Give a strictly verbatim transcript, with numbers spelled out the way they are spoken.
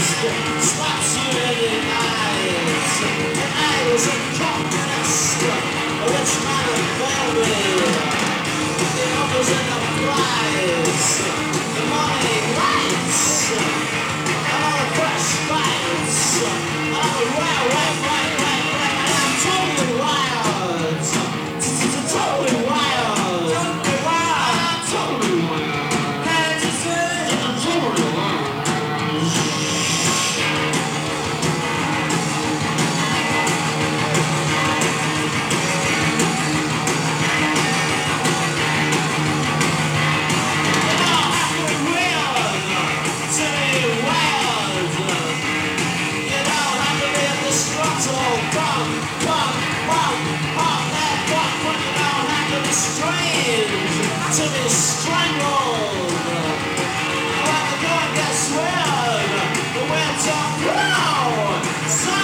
Slaps you in the eyes. And I was a communist, a rich man of Bombay. The offers and the prize, the money lights, and all the fresh bites, and all the right, right, right, right, right. I am totally wild. Totally wild. Totally wild. I'm totally wild. Can't you see? I'm totally wild. To be strangled. But the gun gets weird. The winds are blow. So